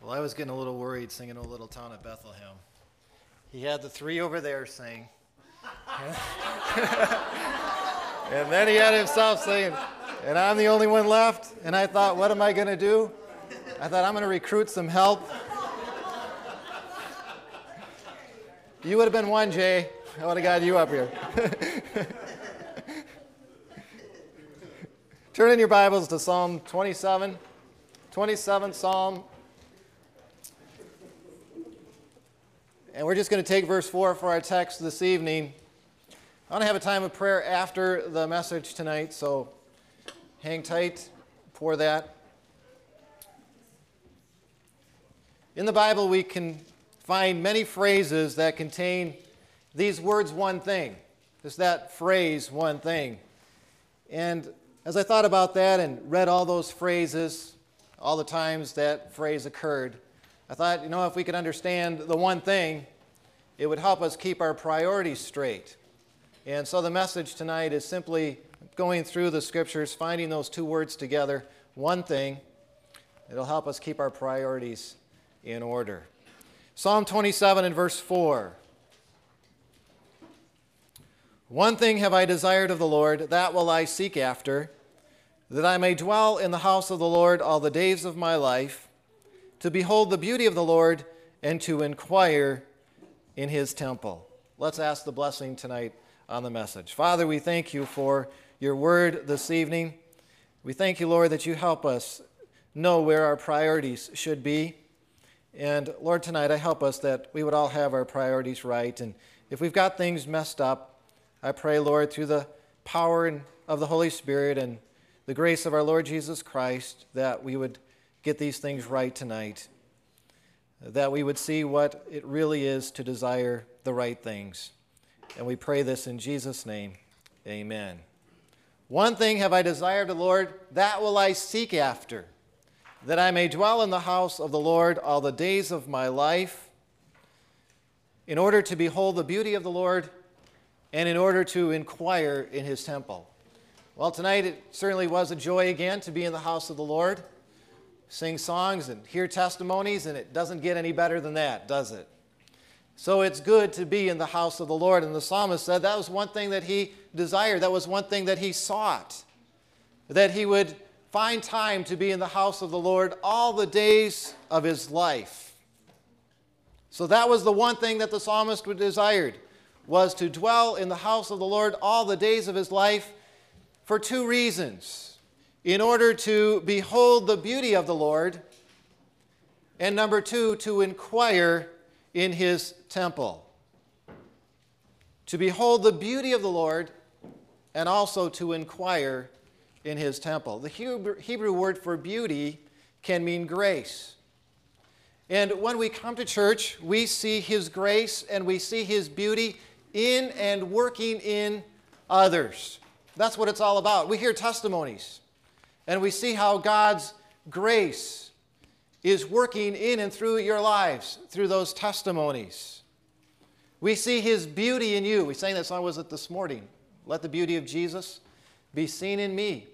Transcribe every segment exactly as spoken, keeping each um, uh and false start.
Well, I was getting a little worried singing O Little Town of Bethlehem. He had the three over there sing. And then he had himself singing. And I'm the only one left. And I thought, what am I going to do? I thought, I'm going to recruit some help. You would have been one, Jay. I would have got you up here. Turn in your Bibles to Psalm twenty-seven. twenty-seventh Psalm. And we're just going to take verse four for our text this evening. I want to have a time of prayer after the message tonight, so hang tight for that. In the Bible, we can find many phrases that contain these words, one thing. Just that phrase, one thing. And as I thought about that and read all those phrases, all the times that phrase occurred, I thought, you know, if we could understand the one thing, it would help us keep our priorities straight. And so the message tonight is simply going through the scriptures, finding those two words together, one thing. It'll help us keep our priorities in order. Psalm twenty-seven and verse four. One thing have I desired of the Lord, that will I seek after, that I may dwell in the house of the Lord all the days of my life, to behold the beauty of the Lord and to inquire in his temple. Let's ask the blessing tonight on the message. Father, we thank you for your word this evening. We thank you, Lord, that you help us know where our priorities should be. And Lord, tonight I help us that we would all have our priorities right. And if we've got things messed up, I pray, Lord, through the power of the Holy Spirit and the grace of our Lord Jesus Christ, that we would get these things right tonight, that we would see what it really is to desire the right things. And we pray this in Jesus' name. Amen. One thing have I desired of the Lord, that will I seek after, that I may dwell in the house of the Lord all the days of my life, in order to behold the beauty of the Lord and in order to inquire in his temple. Well, tonight it certainly was a joy again to be in the house of the Lord, sing songs and hear testimonies, and it doesn't get any better than that, does it? So it's good to be in the house of the Lord. And the psalmist said that was one thing that he desired. That was one thing that he sought, that he would find time to be in the house of the Lord all the days of his life. So that was the one thing that the psalmist desired, was to dwell in the house of the Lord all the days of his life for two reasons. In order to behold the beauty of the Lord, and number two, to inquire in his temple. To behold the beauty of the Lord, and also to inquire in his temple. The Hebrew, Hebrew word for beauty can mean grace. And when we come to church, we see his grace and we see his beauty in and working in others. That's what it's all about. We hear testimonies, and we see how God's grace is working in and through your lives, through those testimonies. We see his beauty in you. We sang that song, was it this morning? Let the beauty of Jesus be seen in me.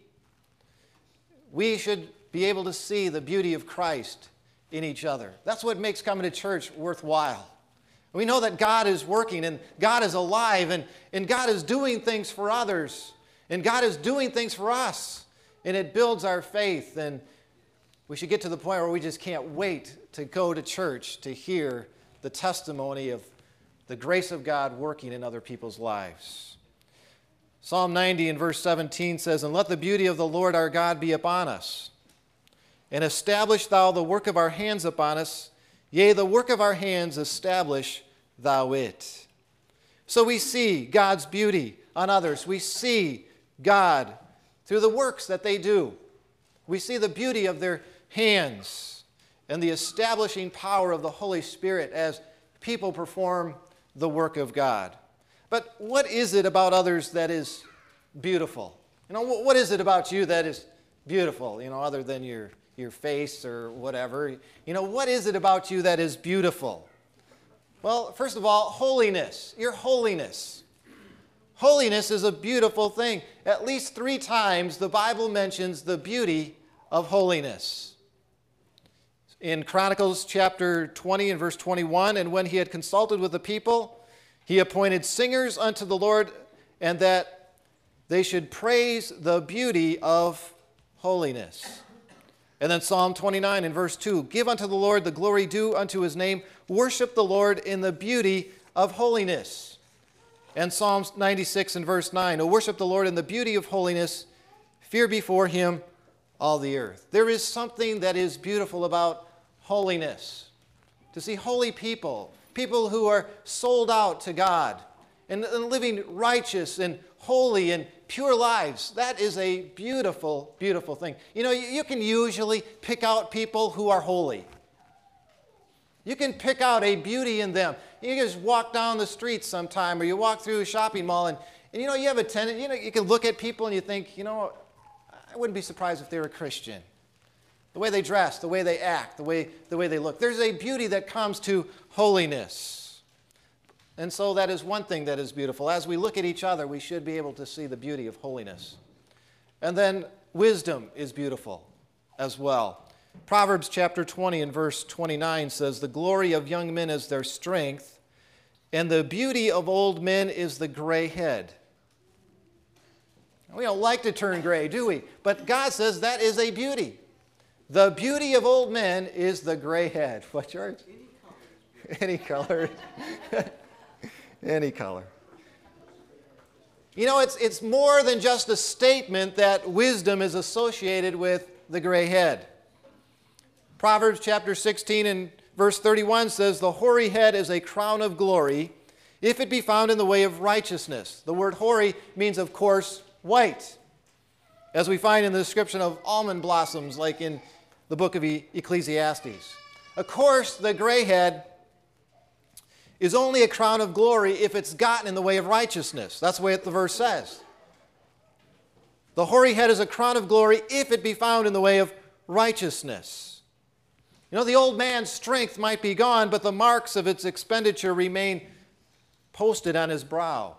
We should be able to see the beauty of Christ in each other. That's what makes coming to church worthwhile. We know that God is working, and God is alive, and, and God is doing things for others, and God is doing things for us, and it builds our faith. And we should get to the point where we just can't wait to go to church to hear the testimony of the grace of God working in other people's lives. Psalm ninety and verse seventeen says, "And let the beauty of the Lord our God be upon us, and establish thou the work of our hands upon us. Yea, the work of our hands establish thou it." So we see God's beauty on others. We see God through the works that they do. We see the beauty of their hands and the establishing power of the Holy Spirit as people perform the work of God. But what is it about others that is beautiful? You know, what is it about you that is beautiful, you know, other than your your face or whatever? You know, what is it about you that is beautiful? Well, first of all, holiness. Your holiness. Holiness is a beautiful thing. At least three times the Bible mentions the beauty of holiness. in Chronicles chapter twenty and verse twenty-one, and when he had consulted with the people, he appointed singers unto the Lord, and that they should praise the beauty of holiness. And then Psalm twenty-nine and verse two, give unto the Lord the glory due unto his name, worship the Lord in the beauty of holiness. And Psalm ninety-six and verse nine, O worship the Lord in the beauty of holiness, fear before him all the earth. There is something that is beautiful about holiness. To see holy people, people who are sold out to God and, and living righteous and holy and pure lives, that is a beautiful, beautiful thing. You know, you, you can usually pick out people who are holy. You can pick out a beauty in them. You can just walk down the street sometime, or you walk through a shopping mall, and, and you know, you have a tendency, you know, you can look at people and you think, you know, I wouldn't be surprised if they were a Christian. The way they dress, the way they act, the way, the way they look. There's a beauty that comes to holiness. And so that is one thing that is beautiful. As we look at each other, we should be able to see the beauty of holiness. And then wisdom is beautiful as well. Proverbs chapter twenty and verse twenty-nine says, the glory of young men is their strength, and the beauty of old men is the gray head. We don't like to turn gray, do we? But God says that is a beauty. The beauty of old men is the gray head. What, George? Any color. Any color. Any color. You know, it's, it's more than just a statement that wisdom is associated with the gray head. Proverbs chapter sixteen and verse thirty-one says, the hoary head is a crown of glory, if it be found in the way of righteousness. The word hoary means, of course, white, as we find in the description of almond blossoms, like in the book of Ecclesiastes. Of course, the gray head is only a crown of glory if it's gotten in the way of righteousness. That's the way the verse says. The hoary head is a crown of glory if it be found in the way of righteousness. You know, the old man's strength might be gone, but the marks of its expenditure remain posted on his brow.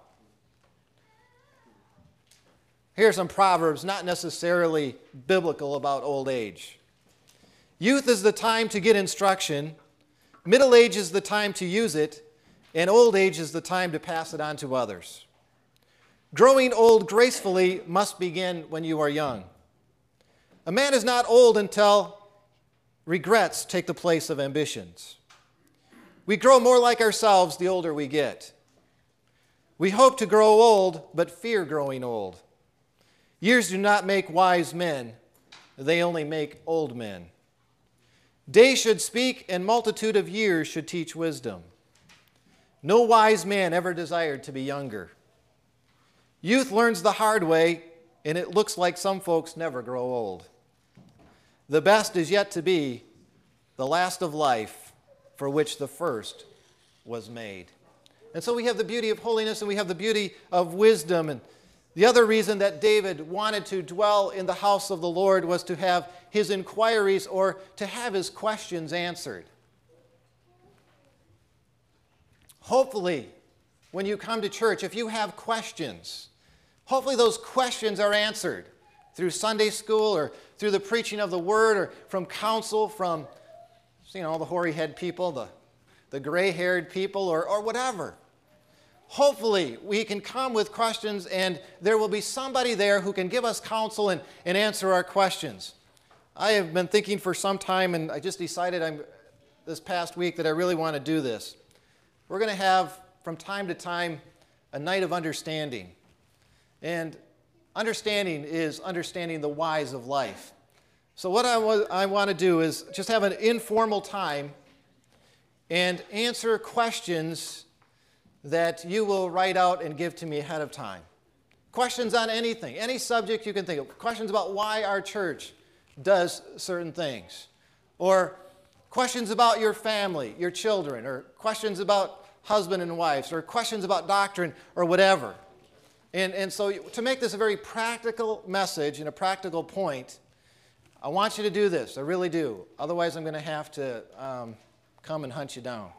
Here are some proverbs, not necessarily biblical, about old age. Youth is the time to get instruction, middle age is the time to use it, and old age is the time to pass it on to others. Growing old gracefully must begin when you are young. A man is not old until regrets take the place of ambitions. We grow more like ourselves the older we get. We hope to grow old, but fear growing old. Years do not make wise men, they only make old men. Days should speak, and multitude of years should teach wisdom. No wise man ever desired to be younger. Youth learns the hard way, and it looks like some folks never grow old. The best is yet to be, the last of life, for which the first was made. And so we have the beauty of holiness, and we have the beauty of wisdom. And the other reason that David wanted to dwell in the house of the Lord was to have his inquiries, or to have his questions, answered. Hopefully, when you come to church, if you have questions, hopefully those questions are answered through Sunday school, or through the preaching of the Word, or from counsel from, you know, the hoary-head people, the, the gray-haired people, or, or whatever. Hopefully, we can come with questions, and there will be somebody there who can give us counsel and, and answer our questions. I have been thinking for some time, and I just decided I'm, this past week that I really want to do this. We're going to have, from time to time, a night of understanding. And understanding is understanding the whys of life. So what I, wa- I want to do is just have an informal time and answer questions that you will write out and give to me ahead of time. Questions on anything, any subject you can think of. Questions about why our church does certain things. Or questions about your family, your children, or questions about husband and wives, or questions about doctrine, or whatever. And, and so to make this a very practical message and a practical point, I want you to do this. I really do. Otherwise, I'm going to have to um, come and hunt you down.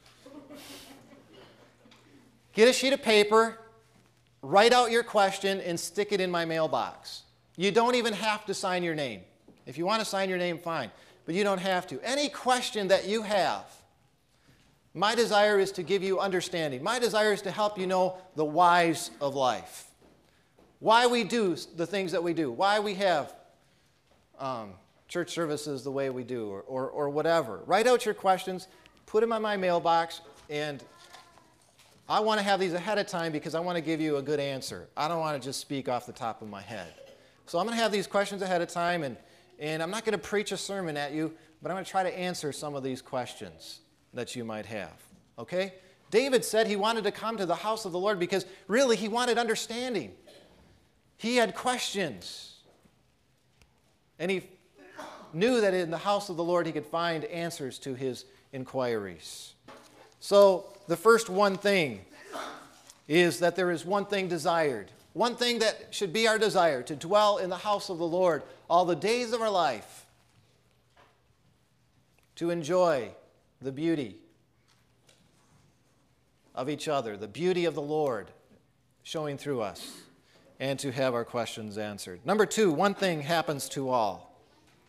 Get a sheet of paper, write out your question, and stick it in my mailbox. You don't even have to sign your name. If you want to sign your name, fine. but you don't have to. Any question that you have, my desire is to give you understanding. My desire is to help you know the whys of life. Why we do the things that we do. Why we have um, church services the way we do, or, or, or whatever. Write out your questions, put them in my mailbox, and I want to have these ahead of time because I want to give you a good answer. I don't want to just speak off the top of my head. So I'm going to have these questions ahead of time, and, and I'm not going to preach a sermon at you, but I'm going to try to answer some of these questions that you might have. Okay? David said he wanted to come to the house of the Lord because really he wanted understanding. He had questions. And he knew that in the house of the Lord he could find answers to his inquiries. So the first one thing is that there is one thing desired. One thing that should be our desire, to dwell in the house of the Lord all the days of our life, to enjoy the beauty of each other, the beauty of the Lord showing through us, and to have our questions answered. Number two, one thing happens to all.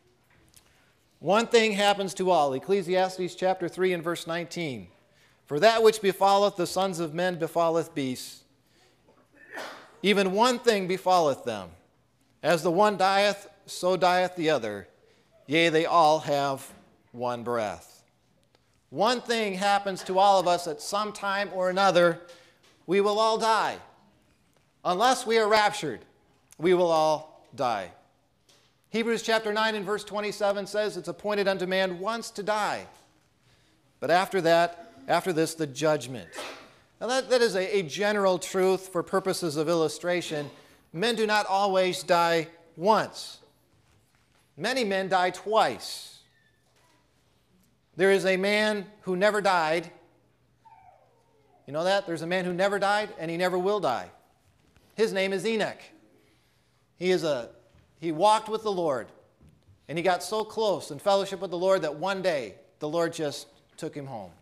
One thing happens to all. Ecclesiastes chapter three and verse nineteen. For that which befalleth the sons of men befalleth beasts. Even one thing befalleth them. As the one dieth, so dieth the other. Yea, they all have one breath. One thing happens to all of us at some time or another. We will all die. Unless we are raptured, we will all die. Hebrews chapter nine and verse twenty-seven says it's appointed unto man once to die. But after that, after this, the judgment. Now that, that is a, a general truth for purposes of illustration. Men do not always die once. Many men die twice. There is a man who never died. You know that? There's a man who never died and he never will die. His name is Enoch. He is a he walked with the Lord, and he got so close in fellowship with the Lord that one day the Lord just took him home.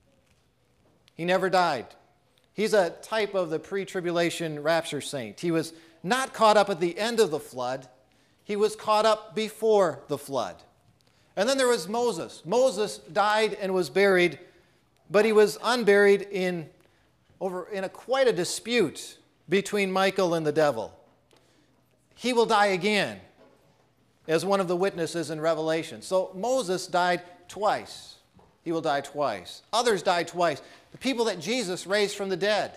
He never died. He's a type of the pre-tribulation rapture saint. He was not caught up at the end of the flood. He was caught up before the flood. And then there was Moses. Moses died and was buried, but he was unburied in, over, in a, quite a dispute between Michael and the devil. He will die again as one of the witnesses in Revelation. So Moses died twice. He will die twice. Others died twice. The people that Jesus raised from the dead,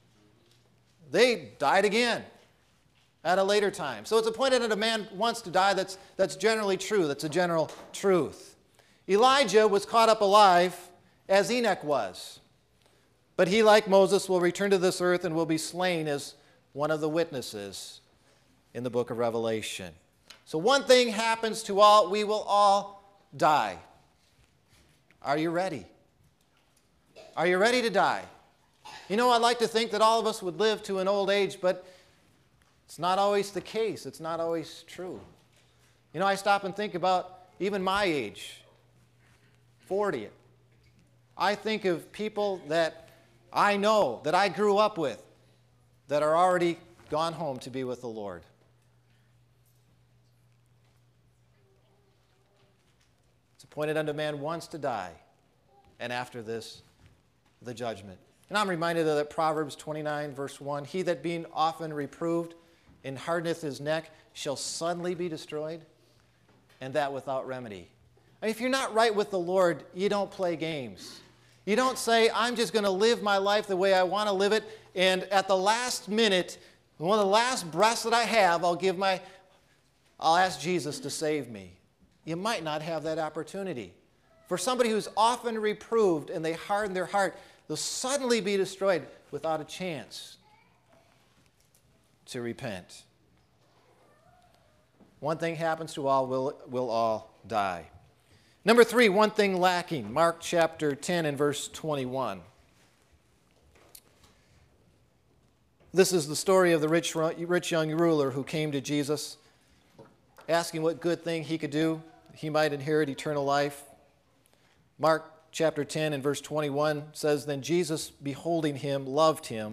they died again at a later time. So it's appointed that a man wants to die. That's, that's generally true. That's a general truth. Elijah was caught up alive as Enoch was. But he, like Moses, will return to this earth and will be slain as one of the witnesses in the book of Revelation. So one thing happens to all. We will all die. Are you ready? Are you ready to die? You know, I'd like to think that all of us would live to an old age, but it's not always the case. It's not always true. You know, I stop and think about even my age, forty. I think of people that I know, that I grew up with, that are already gone home to be with the Lord. It's appointed unto man once to die, and after this, the judgment. And I'm reminded of that Proverbs twenty-nine, verse one. He that being often reproved and hardeneth his neck shall suddenly be destroyed, and that without remedy. I mean, if you're not right with the Lord, you don't play games. You don't say, I'm just going to live my life the way I want to live it, and at the last minute, one of the last breaths that I have, I'll give my, I'll ask Jesus to save me. You might not have that opportunity. For somebody who's often reproved and they harden their heart, they'll suddenly be destroyed without a chance to repent. One thing happens to all, we'll, we'll all die. Number three, one thing lacking. Mark chapter ten and verse twenty-one. This is the story of the rich, rich young ruler who came to Jesus, asking what good thing he could do, he might inherit eternal life. Mark chapter ten and verse twenty-one says, Then Jesus, beholding him, loved him,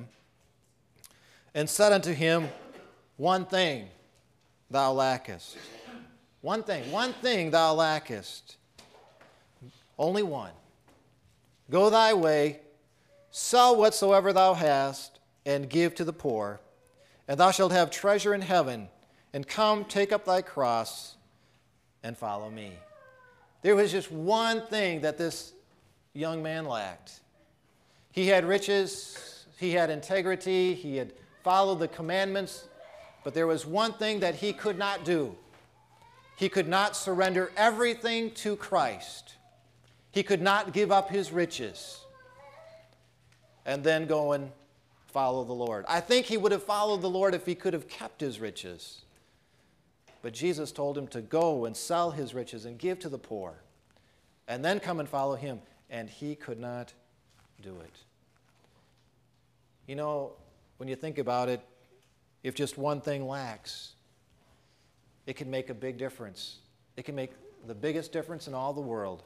and said unto him, One thing thou lackest. One thing, one thing thou lackest. Only one. Go thy way, sell whatsoever thou hast, and give to the poor, and thou shalt have treasure in heaven, and come, take up thy cross, and follow me. There was just one thing that this young man lacked. He had riches, he had integrity, he had followed the commandments, but there was one thing that he could not do. He could not surrender everything to Christ. He could not give up his riches and then go and follow the Lord. I think he would have followed the Lord if he could have kept his riches. But Jesus told him to go and sell his riches and give to the poor and then come and follow him. And he could not do it. You know, when you think about it, if just one thing lacks, it can make a big difference. It can make the biggest difference in all the world.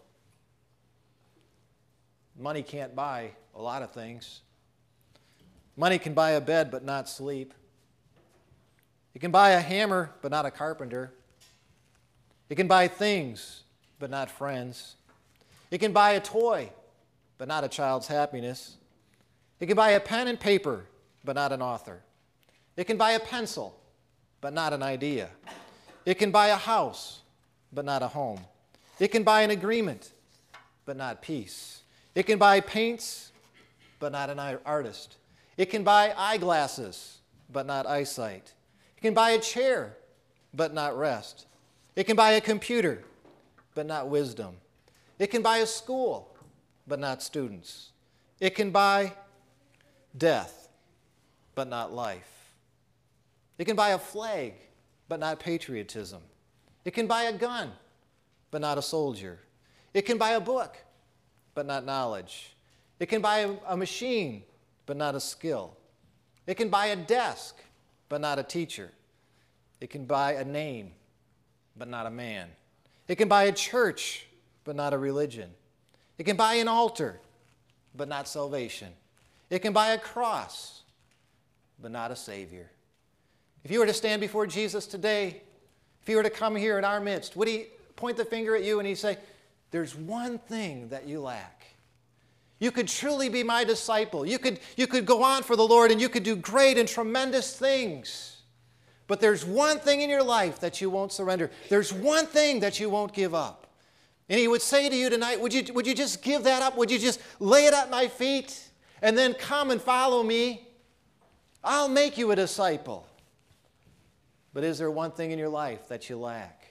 Money can't buy a lot of things. Money can buy a bed, but not sleep. It can buy a hammer, but not a carpenter. It can buy things, but not friends. It can buy a toy, but not a child's happiness. It can buy a pen and paper, but not an author. It can buy a pencil, but not an idea. It can buy a house, but not a home. It can buy an agreement, but not peace. It can buy paints, but not an artist. It can buy eyeglasses, but not eyesight. It can buy a chair, but not rest. It can buy a computer, but not wisdom. It can buy a school, but not students. It can buy death, but not life. It can buy a flag, but not patriotism. It can buy a gun, but not a soldier. It can buy a book, but not knowledge. It can buy a, a machine, but not a skill. It can buy a desk, but not a teacher. It can buy a name, but not a man. It can buy a church, but not a religion. It can buy an altar, but not salvation. It can buy a cross, but not a Savior. If you were to stand before Jesus today, if he were to come here in our midst, would he point the finger at you and he'd say, there's one thing that you lack. You could truly be my disciple. You could, you could go on for the Lord and you could do great and tremendous things. But there's one thing in your life that you won't surrender. There's one thing that you won't give up. And he would say to you tonight, would you, would you just give that up? Would you just lay it at my feet and then come and follow me? I'll make you a disciple. But is there one thing in your life that you lack?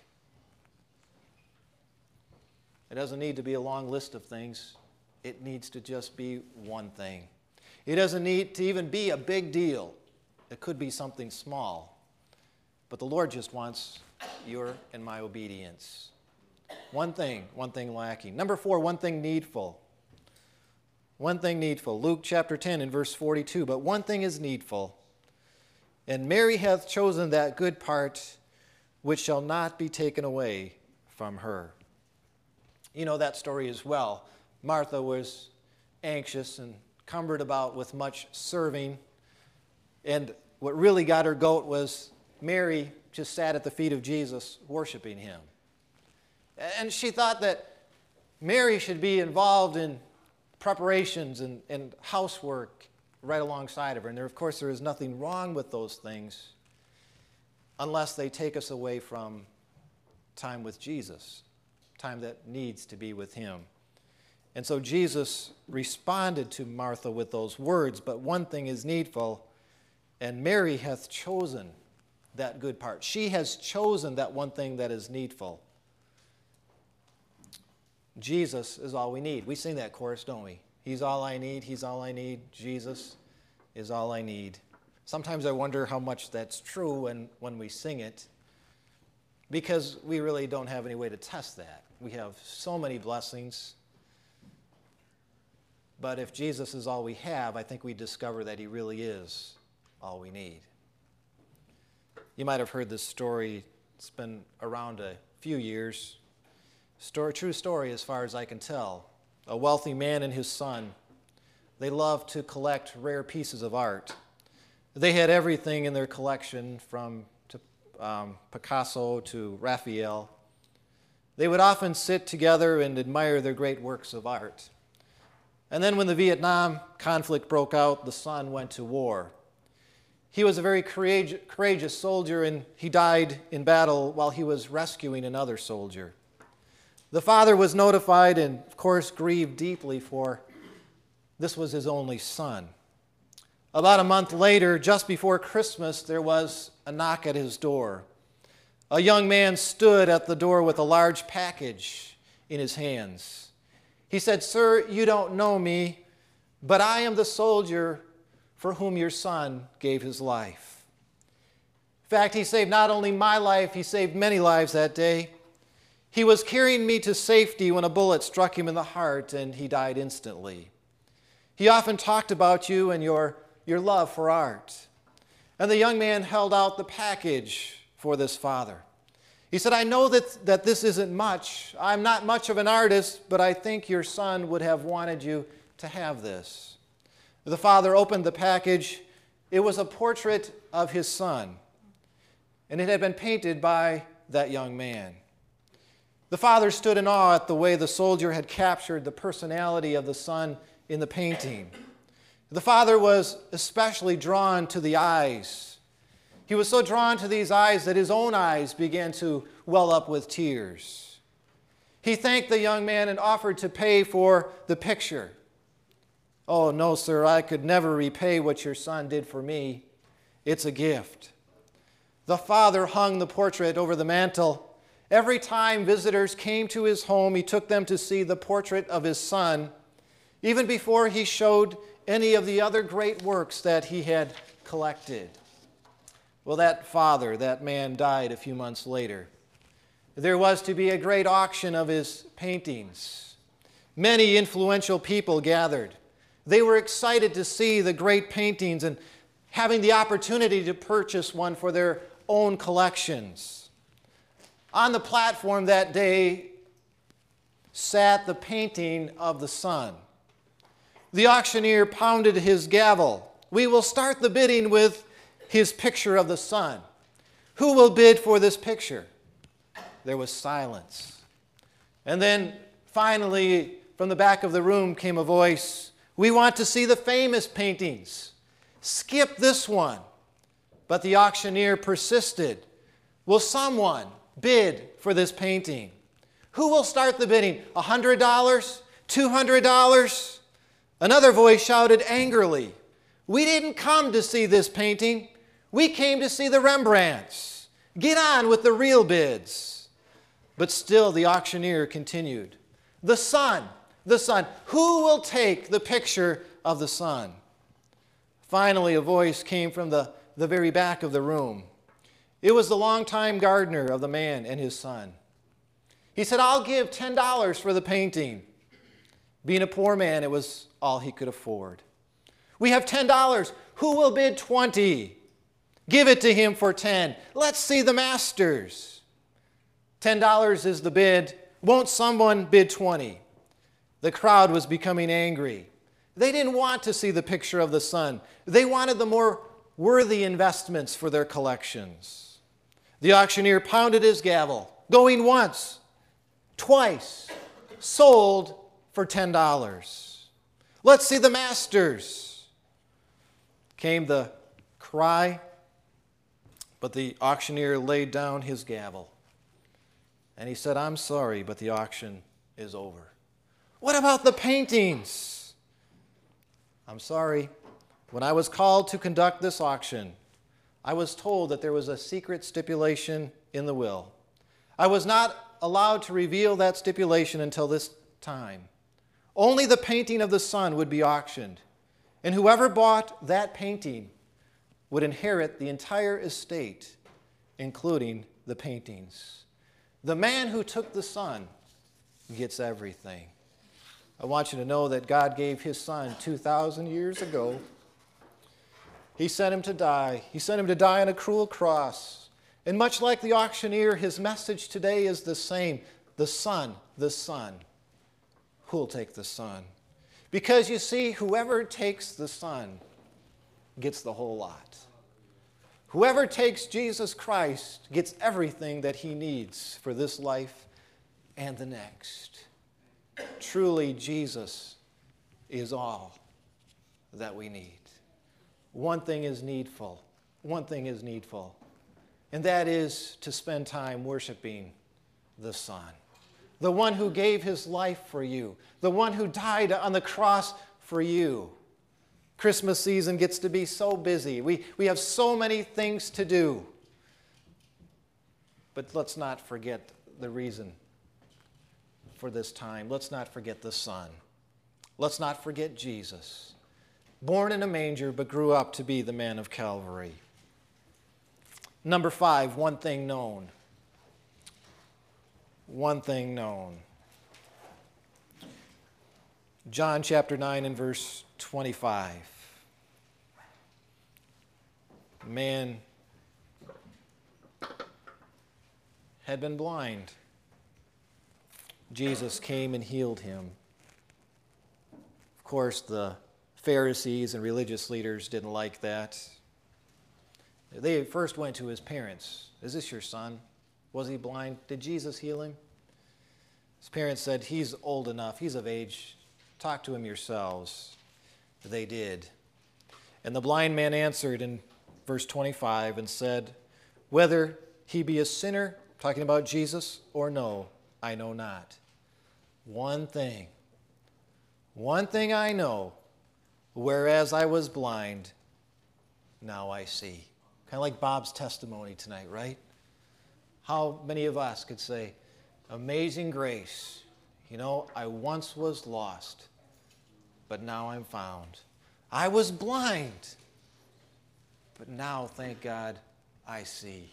It doesn't need to be a long list of things. It needs to just be one thing. It doesn't need to even be a big deal. It could be something small. But the Lord just wants your and my obedience. One thing, one thing lacking. Number four, one thing needful. One thing needful. Luke chapter ten and verse forty-two. But one thing is needful. And Mary hath chosen that good part which shall not be taken away from her. You know that story as well. Martha was anxious and cumbered about with much serving. And what really got her goat was Mary just sat at the feet of Jesus worshiping him. And she thought that Mary should be involved in preparations and, and housework right alongside of her. And there, of course, there is nothing wrong with those things unless they take us away from time with Jesus, time that needs to be with him. And so Jesus responded to Martha with those words, but one thing is needful, and Mary hath chosen that good part. She has chosen that one thing that is needful. Jesus is all we need. We sing that chorus, don't we? He's all I need, he's all I need. Jesus is all I need. Sometimes I wonder how much that's true when, when we sing it, because we really don't have any way to test that. We have so many blessings. But if Jesus is all we have, I think we discover that he really is all we need. You might have heard this story. It's been around a few years. Story, true story as far as I can tell. A wealthy man and his son, they loved to collect rare pieces of art. They had everything in their collection from to, um, Picasso to Raphael, they would often sit together and admire their great works of art. And then when the Vietnam conflict broke out, the son went to war. He was a very courageous soldier, and he died in battle while he was rescuing another soldier. The father was notified and, of course, grieved deeply, for this was his only son. About a month later, just before Christmas, there was a knock at his door. A young man stood at the door with a large package in his hands. He said, "Sir, you don't know me, but I am the soldier for whom your son gave his life." In fact, he saved not only my life, he saved many lives that day. He was carrying me to safety when a bullet struck him in the heart, and he died instantly. He often talked about you and your, your love for art. And the young man held out the package for this father. He said, "I know that, that this isn't much. I'm not much of an artist, but I think your son would have wanted you to have this." The father opened the package. It was a portrait of his son, and it had been painted by that young man. The father stood in awe at the way the soldier had captured the personality of the son in the painting. The father was especially drawn to the eyes. He was so drawn to these eyes that his own eyes began to well up with tears. He thanked the young man and offered to pay for the picture. "Oh, no, sir, I could never repay what your son did for me. It's a gift." The father hung the portrait over the mantel. Every time visitors came to his home, he took them to see the portrait of his son, even before he showed any of the other great works that he had collected. Well, that father, that man, died a few months later. There was to be a great auction of his paintings. Many influential people gathered. They were excited to see the great paintings and having the opportunity to purchase one for their own collections. On the platform that day sat the painting of the son. The auctioneer pounded his gavel. "We will start the bidding with his picture of the son. Who will bid for this picture?" There was silence. And then finally, from the back of the room came a voice, "We want to see the famous paintings. Skip this one." But the auctioneer persisted. "Will someone bid for this painting? Who will start the bidding? one hundred dollars? two hundred dollars? Another voice shouted angrily, "We didn't come to see this painting. We came to see the Rembrandts. Get on with the real bids." But still the auctioneer continued. "The son, the son. Who will take the picture of the son?" Finally, a voice came from the, the very back of the room. It was the longtime gardener of the man and his son. He said, "I'll give ten dollars for the painting." Being a poor man, it was all he could afford. "We have ten dollars. Who will bid twenty? Give it to him for ten. Let's see the masters." ten dollars is the bid. Won't someone bid twenty? The crowd was becoming angry. They didn't want to see the picture of the son. They wanted the more worthy investments for their collections. The auctioneer pounded his gavel, going once, twice, sold for ten dollars. "Let's see the masters." Came the cry, but the auctioneer laid down his gavel. And he said, "I'm sorry, but the auction is over." "What about the paintings?" "I'm sorry. When I was called to conduct this auction, I was told that there was a secret stipulation in the will. I was not allowed to reveal that stipulation until this time. Only the painting of the son would be auctioned, and whoever bought that painting would inherit the entire estate, including the paintings. The man who took the son gets everything." I want you to know that God gave his son two thousand years ago. He sent him to die. He sent him to die on a cruel cross. And much like the auctioneer, his message today is the same. The son, the son. Who'll take the son? Because you see, whoever takes the son gets the whole lot. Whoever takes Jesus Christ gets everything that he needs for this life and the next. Truly, Jesus is all that we need. One thing is needful. One thing is needful, and that is to spend time worshiping the Son, the one who gave his life for you, the one who died on the cross for you. Christmas season gets to be so busy. We, we have so many things to do. But let's not forget the reason for this time. Let's not forget the Son. Let's not forget Jesus, born in a manger but grew up to be the man of Calvary. Number five, one thing known. One thing known. John chapter nine and verse twenty-five. Man had been blind. Jesus came and healed him. Of course, the Pharisees and religious leaders didn't like that. They first went to his parents. Is this your son? Was he blind? Did Jesus heal him? His parents said, he's old enough. He's of age. Talk to him yourselves. They did. And the blind man answered in verse twenty-five and said, whether he be a sinner, talking about Jesus, or no, I know not. One thing, one thing I know, whereas I was blind, now I see. Kind of like Bob's testimony tonight, right? How many of us could say, amazing grace, you know, I once was lost, but now I'm found. I was blind, but now, thank God, I see.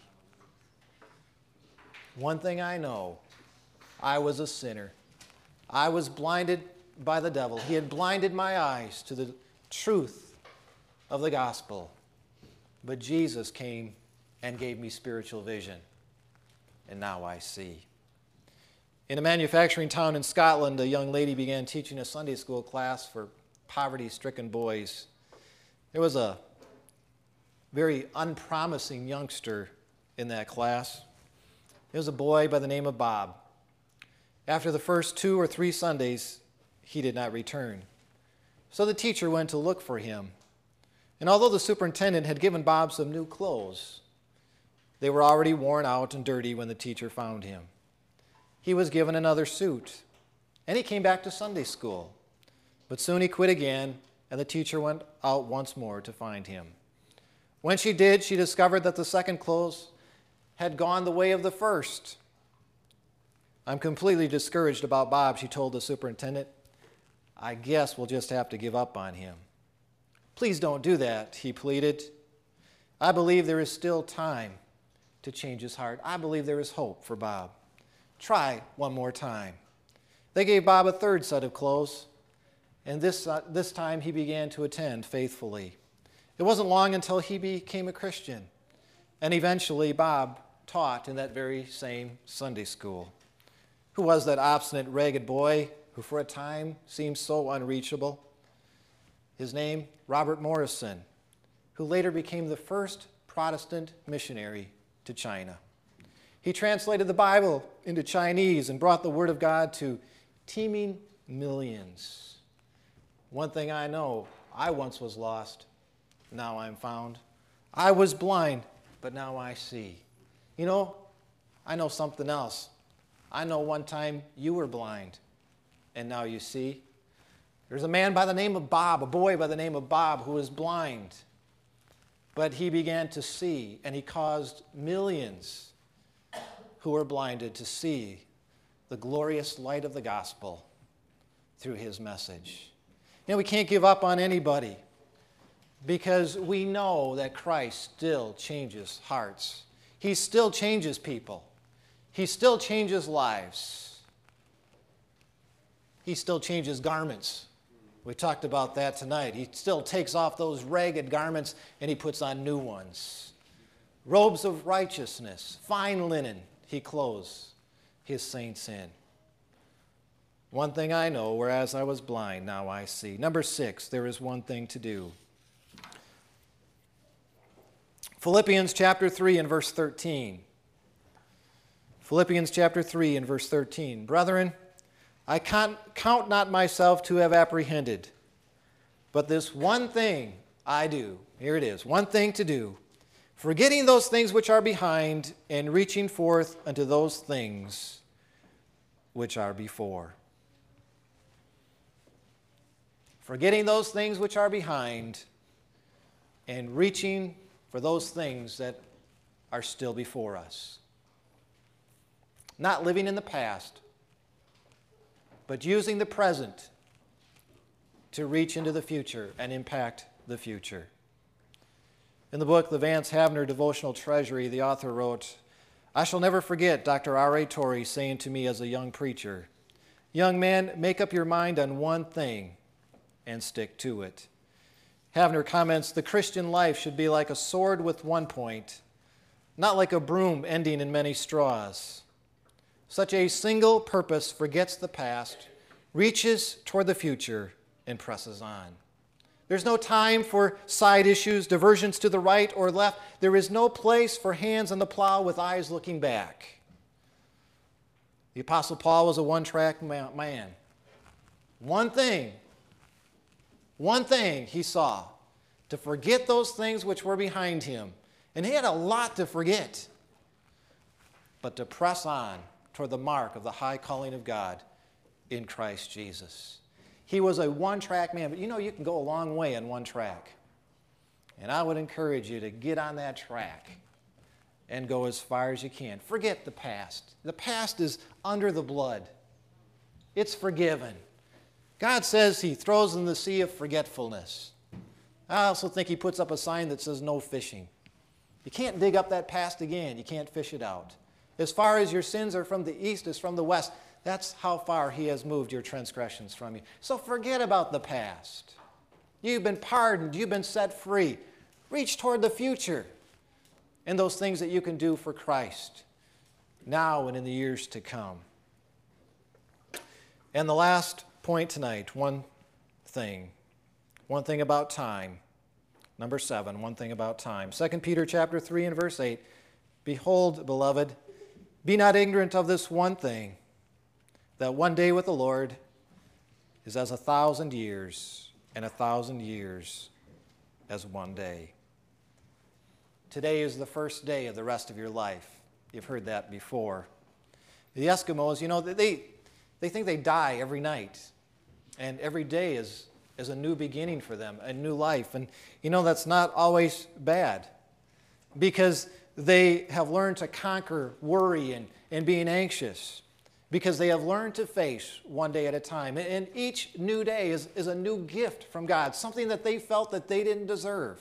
One thing I know, I was a sinner. I was blinded by the devil. He had blinded my eyes to the truth of the gospel. But Jesus came and gave me spiritual vision, and now I see. In a manufacturing town in Scotland, a young lady began teaching a Sunday school class for poverty-stricken boys. There was a very unpromising youngster in that class. It was a boy by the name of Bob. After the first two or three Sundays, he did not return. So the teacher went to look for him. And although the superintendent had given Bob some new clothes, they were already worn out and dirty when the teacher found him. He was given another suit, and he came back to Sunday school. But soon he quit again, and the teacher went out once more to find him. When she did, she discovered that the second clothes had gone the way of the first. I'm completely discouraged about Bob, she told the superintendent. I guess we'll just have to give up on him. Please don't do that, he pleaded. I believe there is still time to change his heart. I believe there is hope for Bob. Try one more time. They gave Bob a third set of clothes, and this, uh, this time he began to attend faithfully. It wasn't long until he became a Christian, and eventually Bob taught in that very same Sunday school. Who was that obstinate, ragged boy who for a time seemed so unreachable? His name, Robert Morrison, who later became the first Protestant missionary to China. He translated the Bible into Chinese and brought the Word of God to teeming millions. One thing I know, I once was lost, now I'm found. I was blind, but now I see. You know, I know something else. I know one time you were blind, and now you see. There's a man by the name of Bob, a boy by the name of Bob, who was blind. But he began to see, and he caused millions who were blinded to see the glorious light of the gospel through his message. You know, we can't give up on anybody because we know that Christ still changes hearts. He still changes people. He still changes lives. He still changes garments. We talked about that tonight. He still takes off those ragged garments and he puts on new ones. Robes of righteousness, fine linen, he clothes his saints in. One thing I know, whereas I was blind, now I see. Number six, there is one thing to do. Philippians chapter three and verse thirteen. Philippians chapter three and verse thirteen. Brethren, I count not myself to have apprehended, but this one thing I do. Here it is, one thing to do, forgetting those things which are behind and reaching forth unto those things which are before. Forgetting those things which are behind and reaching for those things that are still before us. Not living in the past, but using the present to reach into the future and impact the future. In the book, The Vance Havner Devotional Treasury, the author wrote, I shall never forget Doctor R A Torrey saying to me as a young preacher, young man, make up your mind on one thing and stick to it. Havner comments, the Christian life should be like a sword with one point, not like a broom ending in many straws. Such a single purpose forgets the past, reaches toward the future, and presses on. There's no time for side issues, diversions to the right or left. There is no place for hands on the plow with eyes looking back. The Apostle Paul was a one-track man. One thing, one thing he saw, to forget those things which were behind him. And he had a lot to forget, but to press on toward the mark of the high calling of God in Christ Jesus. He was a one-track man, but you know you can go a long way on one track. And I would encourage you to get on that track and go as far as you can. Forget the past. The past is under the blood. It's forgiven. God says he throws in the sea of forgetfulness. I also think he puts up a sign that says no fishing. You can't dig up that past again. You can't fish it out. As far as your sins are from the east as from the west, that's how far he has moved your transgressions from you. So forget about the past. You've been pardoned. You've been set free. Reach toward the future and those things that you can do for Christ now and in the years to come. And the last point tonight, one thing. One thing about time. Number seven, one thing about time. Second Peter chapter three and verse eight. Behold, beloved, be not ignorant of this one thing, that one day with the Lord is as a thousand years, and a thousand years as one day. Today is the first day of the rest of your life. You've heard that before. The Eskimos, you know, they, they think they die every night, and every day is, is a new beginning for them, a new life. And you know, that's not always bad, because they have learned to conquer worry and, and being anxious, because they have learned to face one day at a time. And each new day is, is a new gift from God, something that they felt that they didn't deserve.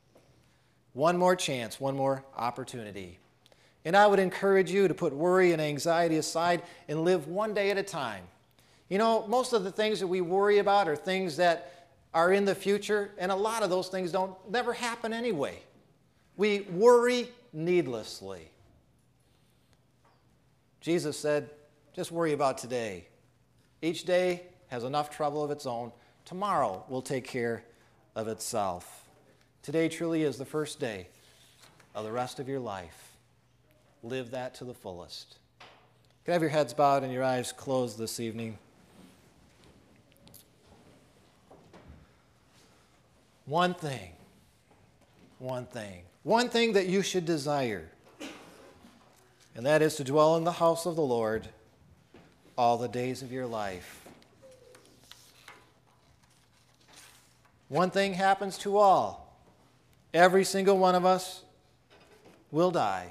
One more chance, one more opportunity. And I would encourage you to put worry and anxiety aside and live one day at a time. You know, most of the things that we worry about are things that are in the future, and a lot of those things don't never happen anyway. We worry needlessly. Jesus said, just worry about today. Each day has enough trouble of its own. Tomorrow will take care of itself. Today truly is the first day of the rest of your life. Live that to the fullest. You can have your heads bowed and your eyes closed this evening. One thing, one thing, one thing that you should desire, and that is to dwell in the house of the Lord all the days of your life. One thing happens to all. Every single one of us will die.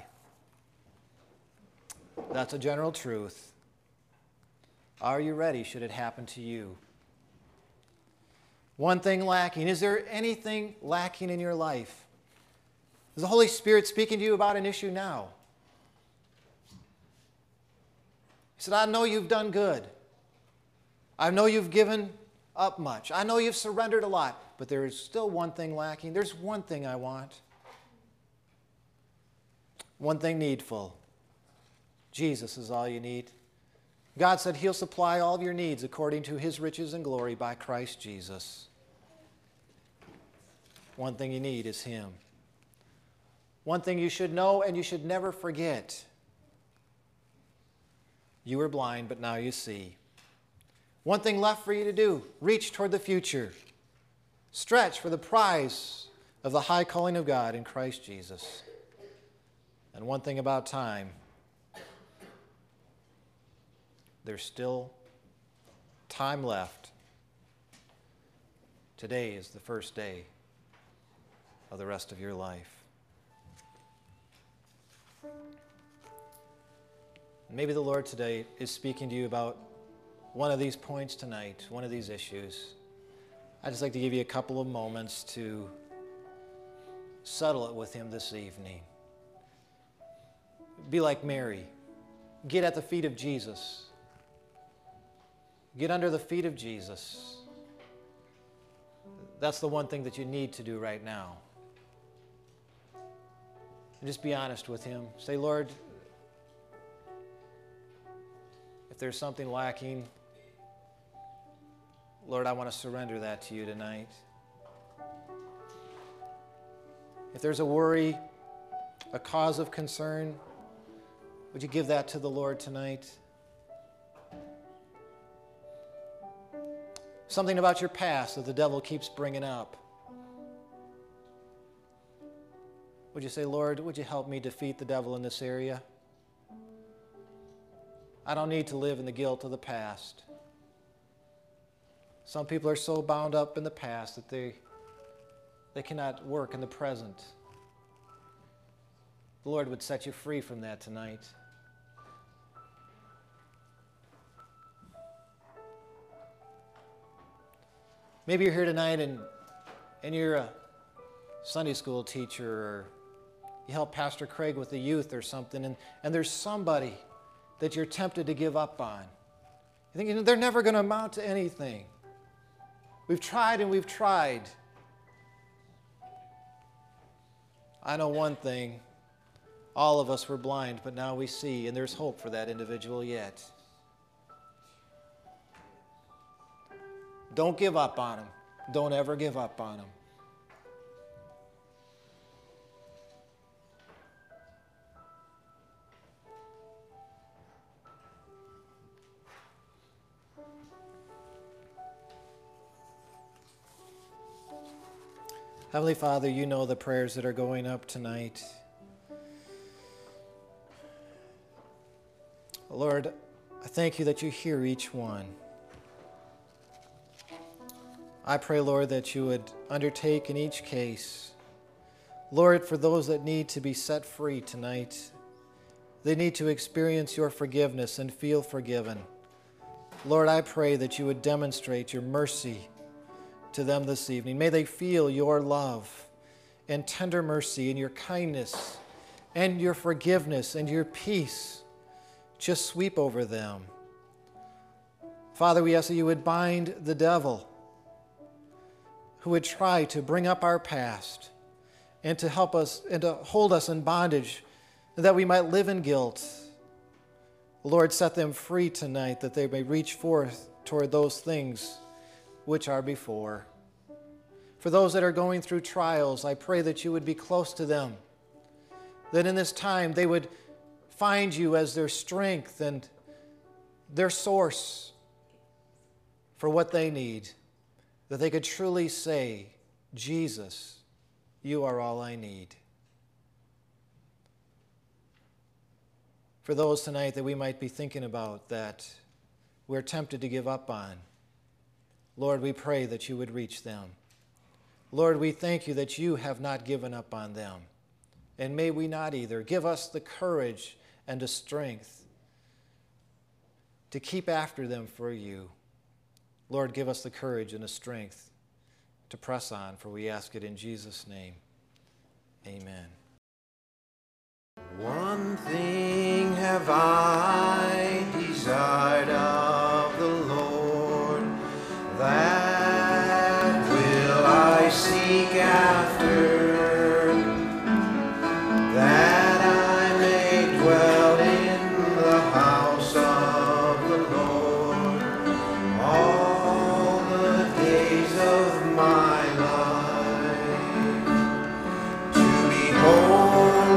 That's a general truth. Are you ready should it happen to you? One thing lacking. Is there anything lacking in your life? Is the Holy Spirit speaking to you about an issue now? He said, I know you've done good. I know you've given up much. I know you've surrendered a lot, but there is still one thing lacking. There's one thing I want. One thing needful. Jesus is all you need. God said he'll supply all of your needs according to his riches and glory by Christ Jesus. One thing you need is him. One thing you should know and you should never forget. You were blind, but now you see. One thing left for you to do, reach toward the future. Stretch for the prize of the high calling of God in Christ Jesus. And one thing about time, there's still time left. Today is the first day of the rest of your life. Maybe the Lord today is speaking to you about one of these points tonight, one of these issues. I'd just like to give you a couple of moments to settle it with Him this evening. Be like Mary. Get at the feet of Jesus. Get under the feet of Jesus. That's the one thing that you need to do right now. And just be honest with Him. Say, Lord, if there's something lacking, Lord, I want to surrender that to you tonight. If there's a worry, a cause of concern, would you give that to the Lord tonight? Something about your past that the devil keeps bringing up. Would you say, Lord, would you help me defeat the devil in this area? I don't need to live in the guilt of the past. Some people are so bound up in the past that they, they cannot work in the present. The Lord would set you free from that tonight. Maybe you're here tonight and, and you're a Sunday school teacher, or you help Pastor Craig with the youth or something, and, and there's somebody that you're tempted to give up on. You think, you know, they're never going to amount to anything. We've tried and we've tried. I know one thing. All of us were blind, but now we see, and there's hope for that individual yet. Don't give up on them. Don't ever give up on them. Heavenly Father, you know the prayers that are going up tonight. Lord, I thank you that you hear each one. I pray, Lord, that you would undertake in each case. Lord, for those that need to be set free tonight, they need to experience your forgiveness and feel forgiven. Lord, I pray that you would demonstrate your mercy to them this evening. May they feel your love and tender mercy and your kindness and your forgiveness and your peace just sweep over them. Father, we ask that you would bind the devil who would try to bring up our past and to help us and to hold us in bondage, that we might live in guilt. Lord, set them free tonight, that they may reach forth toward those things which are before. For those that are going through trials, I pray that you would be close to them, that in this time they would find you as their strength and their source for what they need, that they could truly say, Jesus, you are all I need. For those tonight that we might be thinking about that we're tempted to give up on, Lord, we pray that you would reach them. Lord, we thank you that you have not given up on them. And may we not either. Give us the courage and the strength to keep after them for you. Lord, give us the courage and the strength to press on, for we ask it in Jesus' name. Amen. One thing have I desired of the Lord, that will I seek after, that I may dwell in the house of the Lord all the days of my life, to behold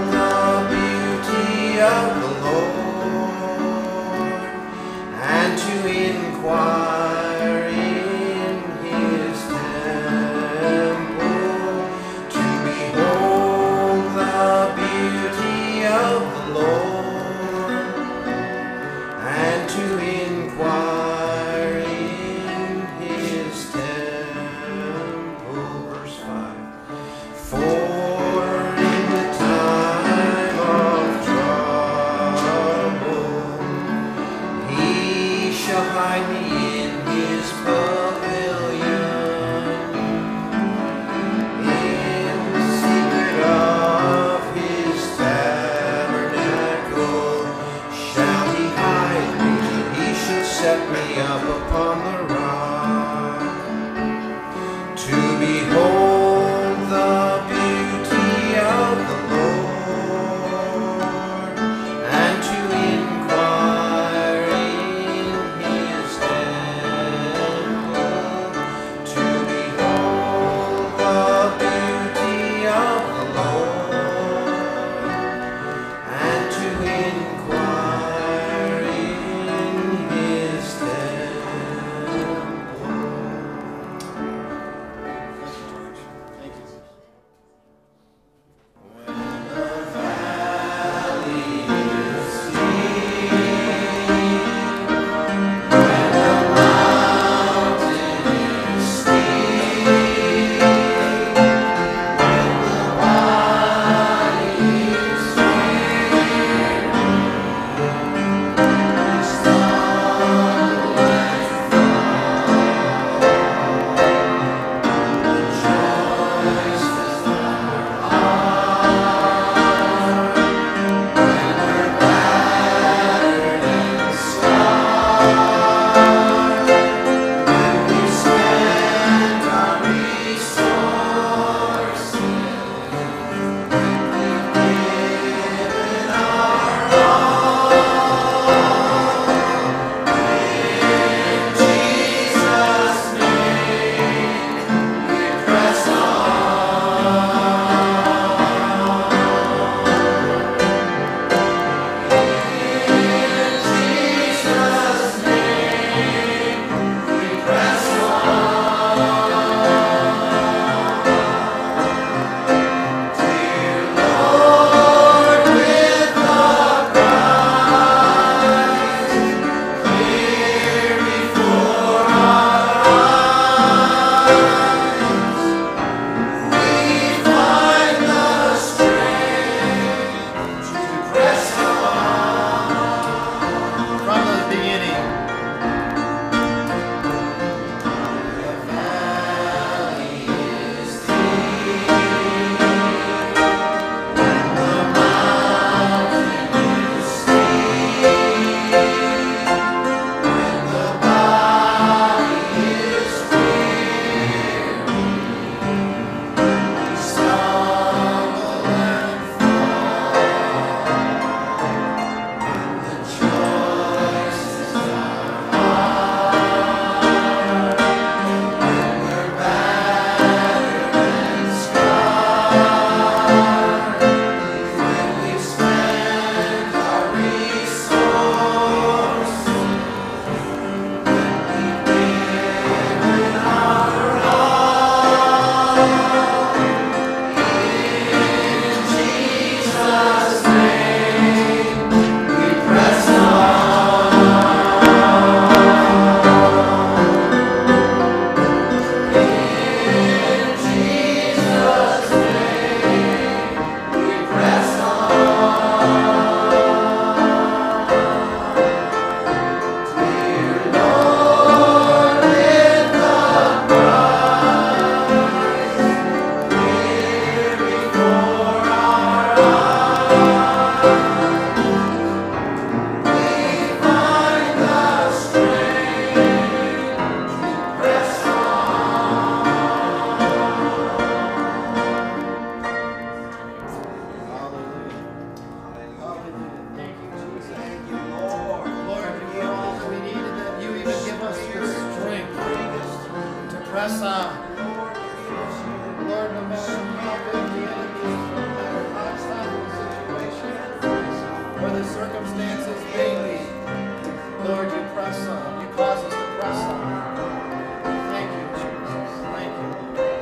Press on. Lord, no matter how big the enemy is, no matter how tough the situation or the circumstances may be, Lord, you press on. You cause us to press on. Thank you, Jesus. Thank you.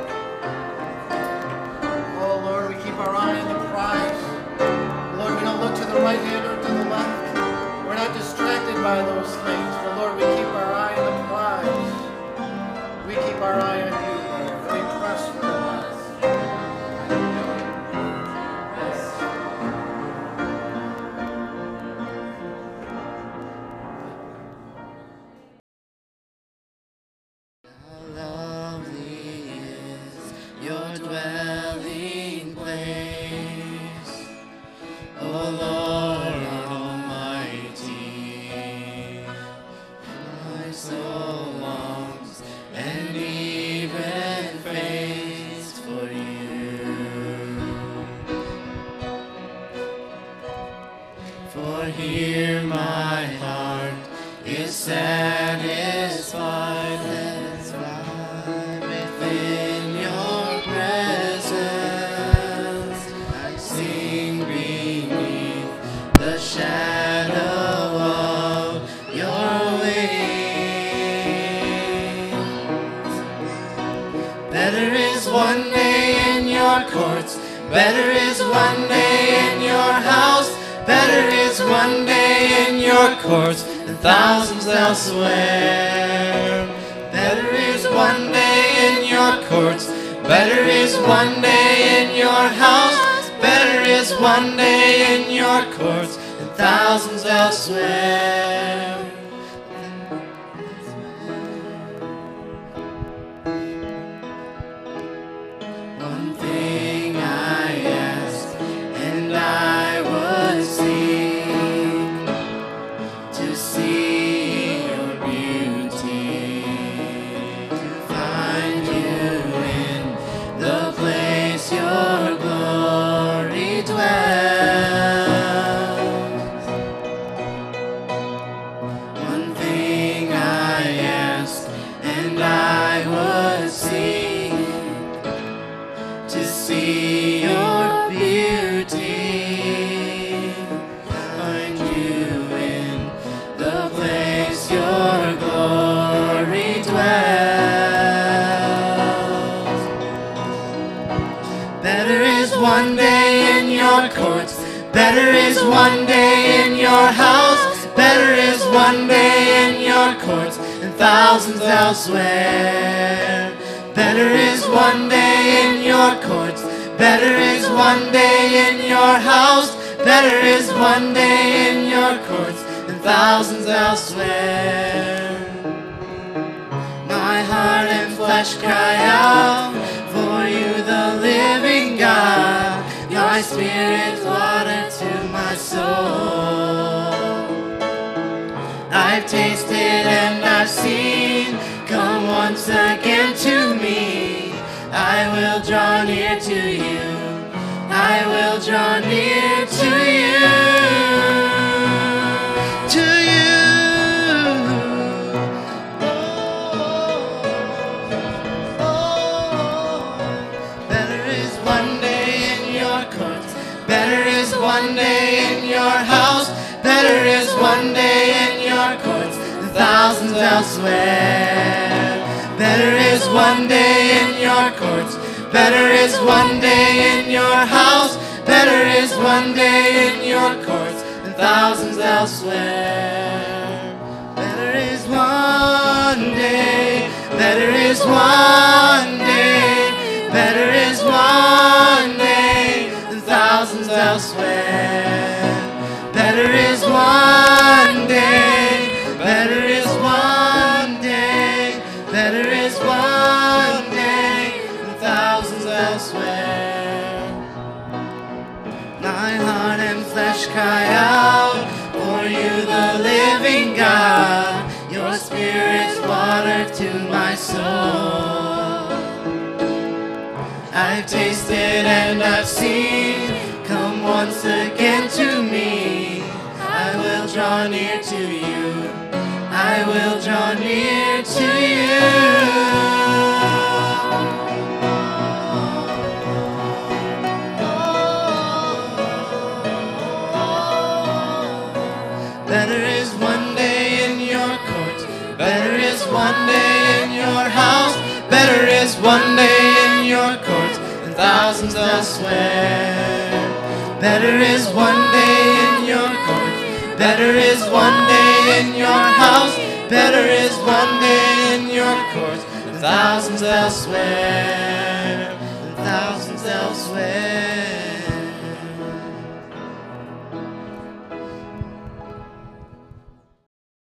Oh, Lord, we keep our eye on the prize. Lord, we don't look to the right hand or to the left. We're not distracted by those things. But Lord, we keep our eye on the prize. We keep our eye on you, Lord. We press for the life. How lovely is your dwelling place, O Lord Almighty. My soul longs and even faints for you. For here my heart is satisfied as right within your presence. I sing beneath the shadow of your wings. Better is one day in your courts, better is one day in your house, better is one day in your courts than thousands elsewhere. Better is one day in your courts, better is one day in your house, better is one day in your courts than thousands elsewhere. One thing I ask, and I would seek to see your beauty, to find you in the place your glory dwells. One thing I ask, and I would seek to see your beauty, find you in the place your glory dwells. Better is one day in your courts, better is one day in your house, better is one day in your courts than thousands elsewhere. Better is one day in your courts, better is one day in your house, better is one day in your courts than thousands elsewhere. My heart and flesh cry out for you, the living God. Your spirit's water to my soul. I've tasted and I've seen, come once again to me. I will draw near to you, I will draw near to you, to you. Oh, oh. Better is one day in your courts, better is one day in your house, better is one day in your courts than thousands elsewhere. Better is one day in your courts, better is one day in your house, better is one day in your courts than thousands elsewhere. Better is one day, better is one day, better is one day than thousands elsewhere. Better is one day, better is one day, better is one day than thousands elsewhere. My heart and flesh cry out for you, the living God. Your spirit's water to my soul. I've tasted and I've seen, come once again to me. I will draw near to you, I will draw near to you. one day in your courts than thousands elsewhere. Better is one day in your courts. Better is one day in your house. Better is one day in your courts than thousands elsewhere. Than thousands elsewhere.